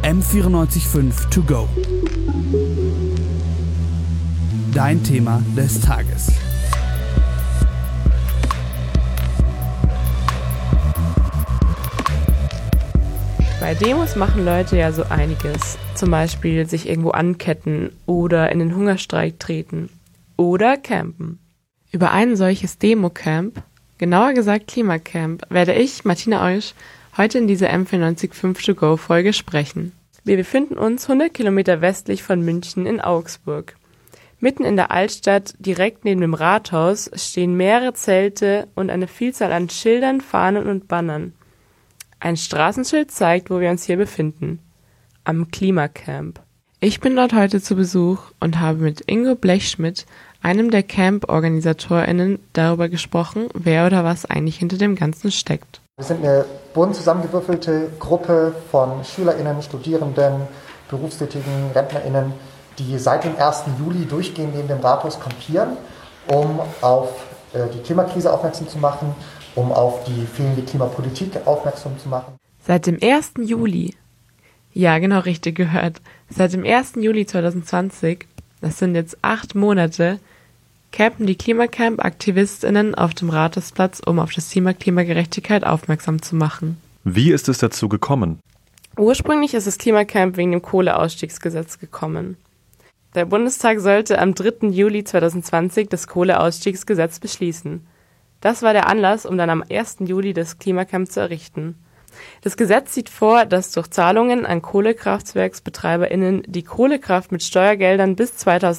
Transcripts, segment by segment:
M94.5 To Go. Dein Thema des Tages. Bei Demos machen Leute ja so einiges. Zum Beispiel sich irgendwo anketten oder in den Hungerstreik treten oder campen. Über ein solches Demo-Camp, genauer gesagt Klimacamp, werde ich, Martina Eusch, heute in dieser M94.5 To Go Folge sprechen. Wir befinden uns 100 Kilometer westlich von München in Augsburg. Mitten in der Altstadt, direkt neben dem Rathaus, stehen mehrere Zelte und eine Vielzahl an Schildern, Fahnen und Bannern. Ein Straßenschild zeigt, wo wir uns hier befinden. Am Klimacamp. Ich bin dort heute zu Besuch und habe mit Ingo Blechschmidt, einem der Camp-OrganisatorInnen, darüber gesprochen, wer oder was eigentlich hinter dem Ganzen steckt. Wir sind eine bunt zusammengewürfelte Gruppe von SchülerInnen, Studierenden, Berufstätigen, RentnerInnen, die seit dem 1. Juli durchgehend neben dem Rathaus campieren, um auf die Klimakrise aufmerksam zu machen, um auf die fehlende Klimapolitik aufmerksam zu machen. Seit dem 1. Juli? Ja, genau richtig gehört. Seit dem 1. Juli 2020, das sind jetzt 8 Monate, campen die Klimacamp-AktivistInnen auf dem Rathausplatz, um auf das Thema Klimagerechtigkeit aufmerksam zu machen. Wie ist es dazu gekommen? Ursprünglich ist das Klimacamp wegen dem Kohleausstiegsgesetz gekommen. Der Bundestag sollte am 3. Juli 2020 das Kohleausstiegsgesetz beschließen. Das war der Anlass, um dann am 1. Juli das Klimacamp zu errichten. Das Gesetz sieht vor, dass durch Zahlungen an KkohlekraftwerksbetreiberInnen die Kohlekraft mit Steuergeldern bis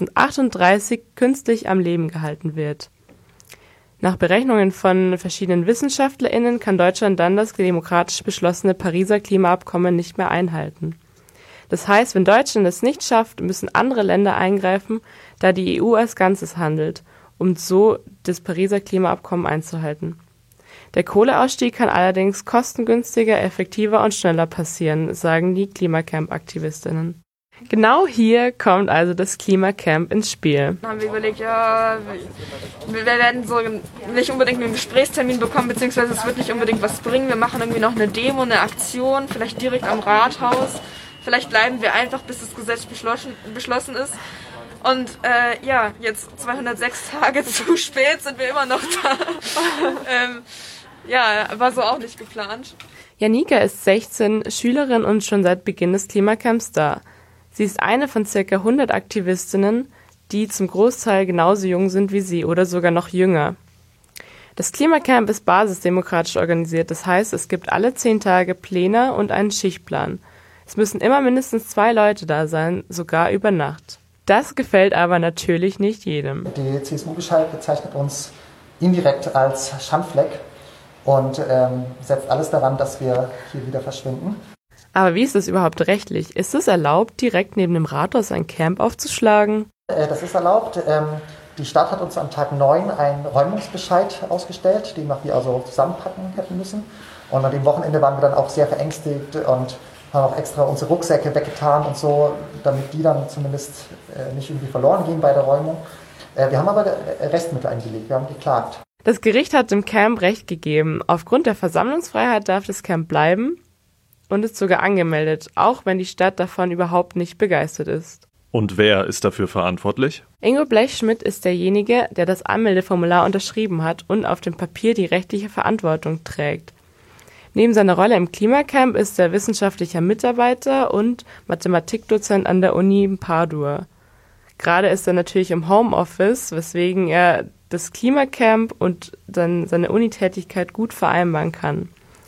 2038 künstlich am Leben gehalten wird. Nach Berechnungen von verschiedenen WissenschaftlerInnen kann Deutschland dann das demokratisch beschlossene Pariser Klimaabkommen nicht mehr einhalten. Das heißt, wenn Deutschland es nicht schafft, müssen andere Länder eingreifen, da die EU als Ganzes handelt, um so das Pariser Klimaabkommen einzuhalten. Der Kohleausstieg kann allerdings kostengünstiger, effektiver und schneller passieren, sagen die Klimacamp-AktivistInnen. Genau hier kommt also das Klimacamp ins Spiel. Dann haben wir überlegt, ja, wir werden so nicht unbedingt einen Gesprächstermin bekommen, beziehungsweise es wird nicht unbedingt was bringen. Wir machen irgendwie noch eine Demo, eine Aktion, vielleicht direkt am Rathaus. Vielleicht bleiben wir einfach, bis das Gesetz beschlossen ist. Und jetzt 206 Tage zu spät sind wir immer noch da. War so auch nicht geplant. Janika ist 16, Schülerin und schon seit Beginn des Klimacamps da. Sie ist eine von ca. 100 Aktivistinnen, die zum Großteil genauso jung sind wie sie oder sogar noch jünger. Das Klimacamp ist basisdemokratisch organisiert, das heißt, es gibt alle 10 Tage Pläne und einen Schichtplan. Es müssen immer mindestens 2 Leute da sein, sogar über Nacht. Das gefällt aber natürlich nicht jedem. Die CSU bezeichnet uns indirekt als Schandfleck und setzt alles daran, dass wir hier wieder verschwinden. Aber wie ist das überhaupt rechtlich? Ist es erlaubt, direkt neben dem Rathaus ein Camp aufzuschlagen? Das ist erlaubt. Die Stadt hat uns am Tag 9 einen Räumungsbescheid ausgestellt, den wir also zusammenpacken hätten müssen. Und an dem Wochenende waren wir dann auch sehr verängstigt und haben auch extra unsere Rucksäcke weggetan und so, damit die dann zumindest nicht irgendwie verloren gehen bei der Räumung. Wir haben aber Restmittel eingelegt, wir haben geklagt. Das Gericht hat dem Camp Recht gegeben. Aufgrund der Versammlungsfreiheit darf das Camp bleiben und ist sogar angemeldet, auch wenn die Stadt davon überhaupt nicht begeistert ist. Und wer ist dafür verantwortlich? Ingo Blechschmidt ist derjenige, der das Anmeldeformular unterschrieben hat und auf dem Papier die rechtliche Verantwortung trägt. Neben seiner Rolle im Klimacamp ist er wissenschaftlicher Mitarbeiter und Mathematikdozent an der Uni Padua. Gerade ist er natürlich im Homeoffice, weswegen er das Klimacamp und dann seine Unitätigkeit gut vereinbaren kann.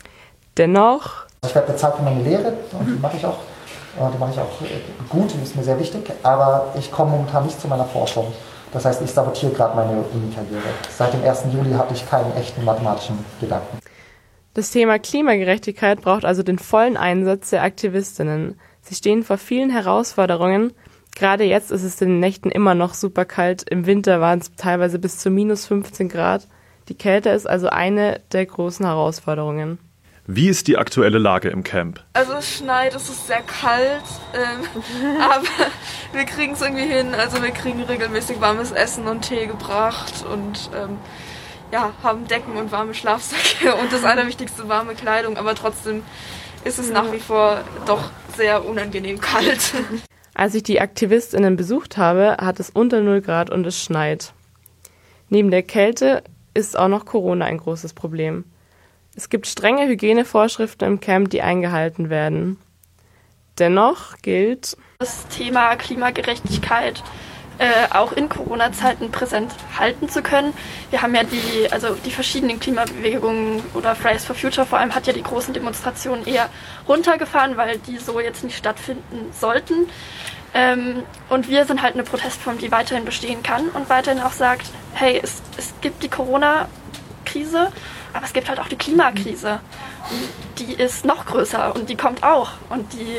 Dennoch... Ich werde bezahlt für meine Lehre und die mache ich auch. Die mache ich auch gut, die ist mir sehr wichtig, aber ich komme momentan nicht zu meiner Forschung. Das heißt, ich sabotiere gerade meine Uni-Karriere. Seit dem 1. Juli habe ich keinen echten mathematischen Gedanken. Das Thema Klimagerechtigkeit braucht also den vollen Einsatz der Aktivistinnen. Sie stehen vor vielen Herausforderungen. Gerade jetzt ist es in den Nächten immer noch super kalt. Im Winter waren es teilweise bis zu minus 15 Grad. Die Kälte ist also eine der großen Herausforderungen. Wie ist die aktuelle Lage im Camp? Also es schneit, es ist sehr kalt, aber wir kriegen es irgendwie hin. Also wir kriegen regelmäßig warmes Essen und Tee gebracht und haben Decken und warme Schlafsäcke und das Allerwichtigste, warme Kleidung. Aber trotzdem ist es nach wie vor doch sehr unangenehm kalt. Als ich die AktivistInnen besucht habe, hat es unter 0 Grad und es schneit. Neben der Kälte ist auch noch Corona ein großes Problem. Es gibt strenge Hygienevorschriften im Camp, die eingehalten werden. Dennoch gilt, das Thema Klimagerechtigkeit auch in Corona-Zeiten präsent halten zu können. Wir haben ja die verschiedenen Klimabewegungen oder Fridays for Future vor allem hat ja die großen Demonstrationen eher runtergefahren, weil die so jetzt nicht stattfinden sollten. Und wir sind halt eine Protestform, die weiterhin bestehen kann und weiterhin auch sagt, hey, es gibt die Corona-Krise, aber es gibt halt auch die Klimakrise. Und die ist noch größer und die kommt auch. Und die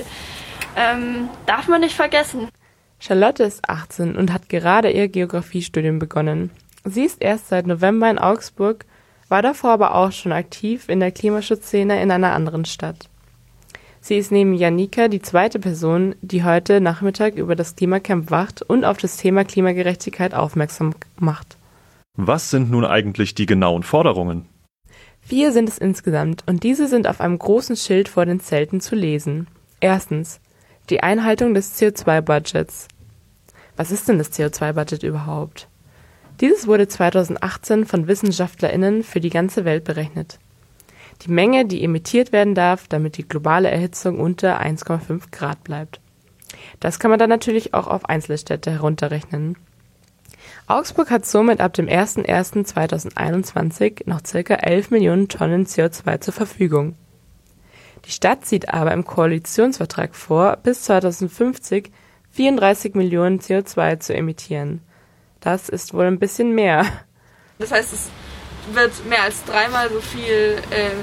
darf man nicht vergessen. Charlotte ist 18 und hat gerade ihr Geografiestudium begonnen. Sie ist erst seit November in Augsburg, war davor aber auch schon aktiv in der Klimaschutzszene in einer anderen Stadt. Sie ist neben Janika die zweite Person, die heute Nachmittag über das Klimacamp wacht und auf das Thema Klimagerechtigkeit aufmerksam macht. Was sind nun eigentlich die genauen Forderungen? 4 sind es insgesamt und diese sind auf einem großen Schild vor den Zelten zu lesen. Erstens, die Einhaltung des CO2-Budgets. Was ist denn das CO2-Budget überhaupt? Dieses wurde 2018 von WissenschaftlerInnen für die ganze Welt berechnet. Die Menge, die emittiert werden darf, damit die globale Erhitzung unter 1,5 Grad bleibt. Das kann man dann natürlich auch auf Einzelstädte herunterrechnen. Augsburg hat somit ab dem 01.01.2021 noch ca. 11 Millionen Tonnen CO2 zur Verfügung. Die Stadt sieht aber im Koalitionsvertrag vor, bis 2050 34 Millionen CO2 zu emittieren. Das ist wohl ein bisschen mehr. Das heißt, es wird mehr als 3-mal so viel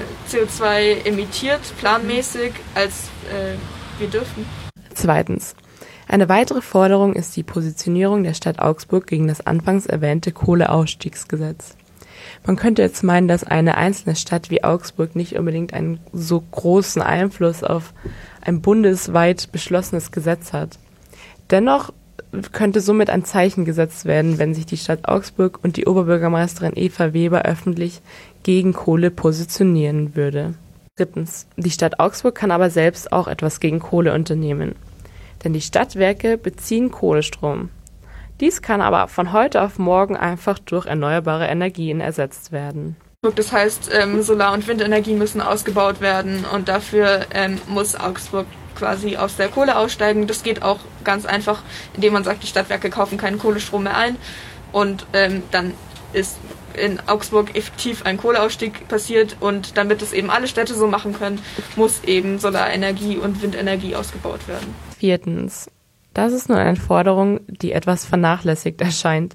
CO2 emittiert, planmäßig, als wir dürfen. Zweitens. Eine weitere Forderung ist die Positionierung der Stadt Augsburg gegen das anfangs erwähnte Kohleausstiegsgesetz. Man könnte jetzt meinen, dass eine einzelne Stadt wie Augsburg nicht unbedingt einen so großen Einfluss auf ein bundesweit beschlossenes Gesetz hat. Dennoch könnte somit ein Zeichen gesetzt werden, wenn sich die Stadt Augsburg und die Oberbürgermeisterin Eva Weber öffentlich gegen Kohle positionieren würde. Drittens. Die Stadt Augsburg kann aber selbst auch etwas gegen Kohle unternehmen. Denn die Stadtwerke beziehen Kohlestrom. Dies kann aber von heute auf morgen einfach durch erneuerbare Energien ersetzt werden. Das heißt, Solar- und Windenergie müssen ausgebaut werden und dafür muss Augsburg quasi aus der Kohle aussteigen. Das geht auch ganz einfach, indem man sagt, die Stadtwerke kaufen keinen Kohlestrom mehr ein und dann ist in Augsburg effektiv ein Kohleausstieg passiert und damit es eben alle Städte so machen können, muss eben Solarenergie und Windenergie ausgebaut werden. Viertens. Das ist nun eine Forderung, die etwas vernachlässigt erscheint.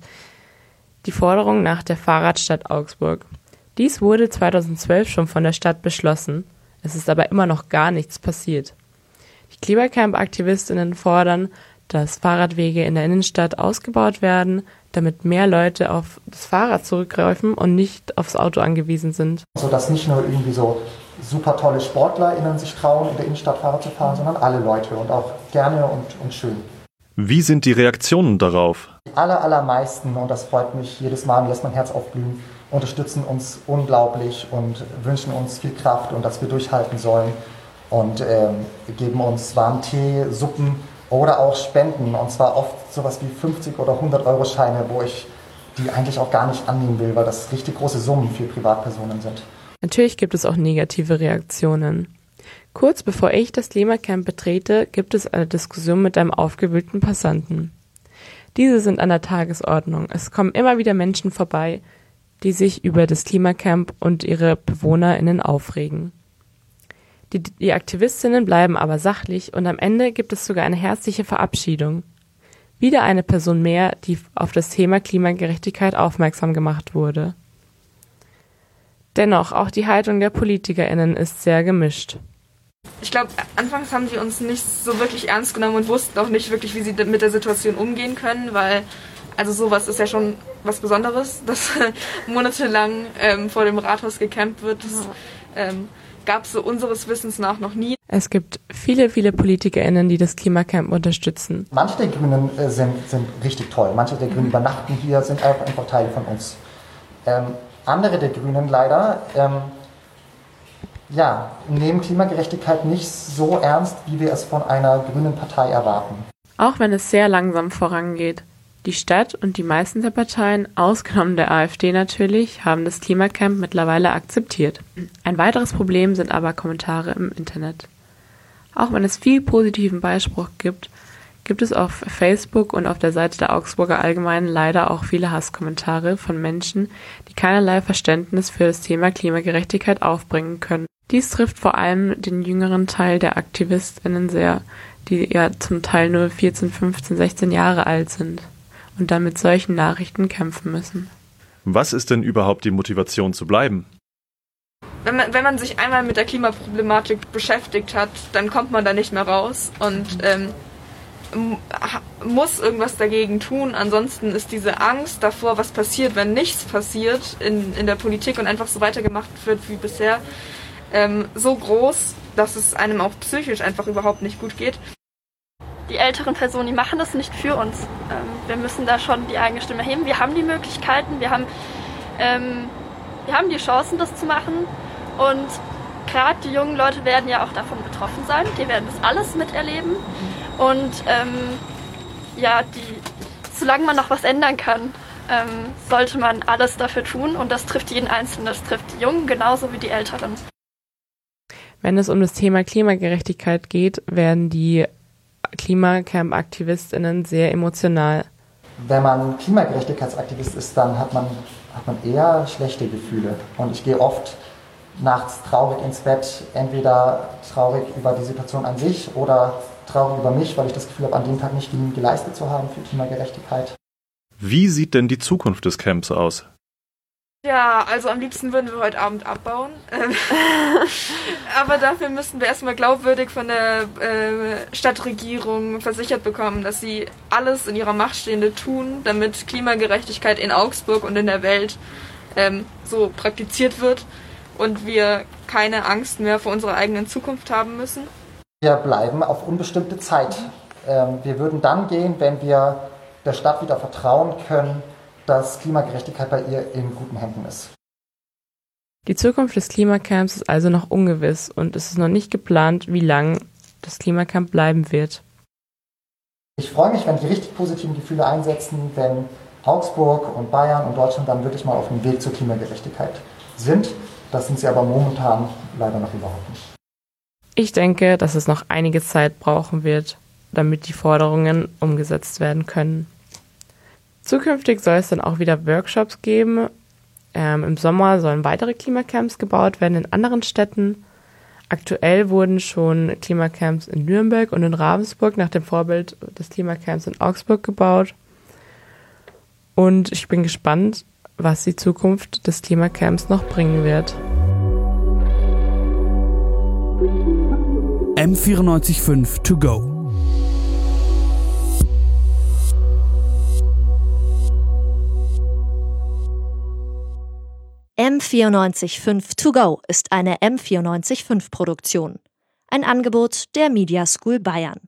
Die Forderung nach der Fahrradstadt Augsburg. Dies wurde 2012 schon von der Stadt beschlossen. Es ist aber immer noch gar nichts passiert. Die Klimacamp-AktivistInnen fordern, dass Fahrradwege in der Innenstadt ausgebaut werden, damit mehr Leute auf das Fahrrad zurückgreifen und nicht aufs Auto angewiesen sind. Sodass nicht nur irgendwie so super tolle SportlerInnen sich trauen, in der Innenstadt Fahrrad zu fahren, sondern alle Leute und auch gerne und schön. Wie sind die Reaktionen darauf? Die allermeisten, und das freut mich jedes Mal und lässt mein Herz aufblühen, unterstützen uns unglaublich und wünschen uns viel Kraft und dass wir durchhalten sollen und geben uns warmen Tee, Suppen oder auch Spenden, und zwar oft sowas wie 50 oder 100-Euro-Scheine, wo ich die eigentlich auch gar nicht annehmen will, weil das richtig große Summen für Privatpersonen sind. Natürlich gibt es auch negative Reaktionen. Kurz bevor ich das Klimacamp betrete, gibt es eine Diskussion mit einem aufgewühlten Passanten. Diese sind an der Tagesordnung. Es kommen immer wieder Menschen vorbei, die sich über das Klimacamp und ihre BewohnerInnen aufregen. Die Aktivistinnen bleiben aber sachlich und am Ende gibt es sogar eine herzliche Verabschiedung. Wieder eine Person mehr, die auf das Thema Klimagerechtigkeit aufmerksam gemacht wurde. Dennoch, auch die Haltung der PolitikerInnen ist sehr gemischt. Ich glaube, anfangs haben sie uns nicht so wirklich ernst genommen und wussten auch nicht wirklich, wie sie mit der Situation umgehen können, weil also sowas ist ja schon was Besonderes, dass monatelang vor dem Rathaus gecampt wird. Das gab es so unseres Wissens nach noch nie. Es gibt viele PolitikerInnen, die das Klimacamp unterstützen. Manche der Grünen sind richtig toll. Manche der Grünen übernachten hier, sind einfach Teil von uns. Andere der Grünen leider nehmen Klimagerechtigkeit nicht so ernst, wie wir es von einer grünen Partei erwarten. Auch wenn es sehr langsam vorangeht. Die Stadt und die meisten der Parteien, ausgenommen der AfD natürlich, haben das Klimacamp mittlerweile akzeptiert. Ein weiteres Problem sind aber Kommentare im Internet. Auch wenn es viel positiven Beispruch gibt es auf Facebook und auf der Seite der Augsburger Allgemeinen leider auch viele Hasskommentare von Menschen, die keinerlei Verständnis für das Thema Klimagerechtigkeit aufbringen können. Dies trifft vor allem den jüngeren Teil der AktivistInnen sehr, die ja zum Teil nur 14, 15, 16 Jahre alt sind und dann mit solchen Nachrichten kämpfen müssen. Was ist denn überhaupt die Motivation zu bleiben? Wenn man sich einmal mit der Klimaproblematik beschäftigt hat, dann kommt man da nicht mehr raus und muss irgendwas dagegen tun. Ansonsten ist diese Angst davor, was passiert, wenn nichts passiert in der Politik und einfach so weitergemacht wird wie bisher, so groß, dass es einem auch psychisch einfach überhaupt nicht gut geht. Die älteren Personen, die machen das nicht für uns. Wir müssen da schon die eigene Stimme heben. Wir haben die Möglichkeiten, wir haben die Chancen, das zu machen. Und gerade die jungen Leute werden ja auch davon betroffen sein. Die werden das alles miterleben. Und solange man noch was ändern kann, sollte man alles dafür tun. Und das trifft jeden Einzelnen. Das trifft die Jungen genauso wie die Älteren. Wenn es um das Thema Klimagerechtigkeit geht, werden die Klimacamp-AktivistInnen sehr emotional. Wenn man Klimagerechtigkeitsaktivist ist, dann hat man eher schlechte Gefühle. Und ich gehe oft nachts traurig ins Bett, entweder traurig über die Situation an sich oder traurig über mich, weil ich das Gefühl habe, an dem Tag nicht genug geleistet zu haben für Klimagerechtigkeit. Wie sieht denn die Zukunft des Camps aus? Ja, also am liebsten würden wir heute Abend abbauen. Aber dafür müssten wir erstmal glaubwürdig von der Stadtregierung versichert bekommen, dass sie alles in ihrer Macht Stehende tun, damit Klimagerechtigkeit in Augsburg und in der Welt so praktiziert wird und wir keine Angst mehr vor unserer eigenen Zukunft haben müssen. Wir bleiben auf unbestimmte Zeit. Wir würden dann gehen, wenn wir der Stadt wieder vertrauen können, dass Klimagerechtigkeit bei ihr in guten Händen ist. Die Zukunft des Klimacamps ist also noch ungewiss und es ist noch nicht geplant, wie lang das Klimacamp bleiben wird. Ich freue mich, wenn die richtig positiven Gefühle einsetzen, wenn Augsburg und Bayern und Deutschland dann wirklich mal auf dem Weg zur Klimagerechtigkeit sind. Das sind sie aber momentan leider noch überhaupt nicht. Ich denke, dass es noch einige Zeit brauchen wird, damit die Forderungen umgesetzt werden können. Zukünftig soll es dann auch wieder Workshops geben. Im Sommer sollen weitere Klimacamps gebaut werden in anderen Städten. Aktuell wurden schon Klimacamps in Nürnberg und in Ravensburg nach dem Vorbild des Klimacamps in Augsburg gebaut. Und ich bin gespannt, was die Zukunft des Klimacamps noch bringen wird. M94.5 to go. M94.5 to go ist eine M94.5 Produktion. Ein Angebot der Media School Bayern.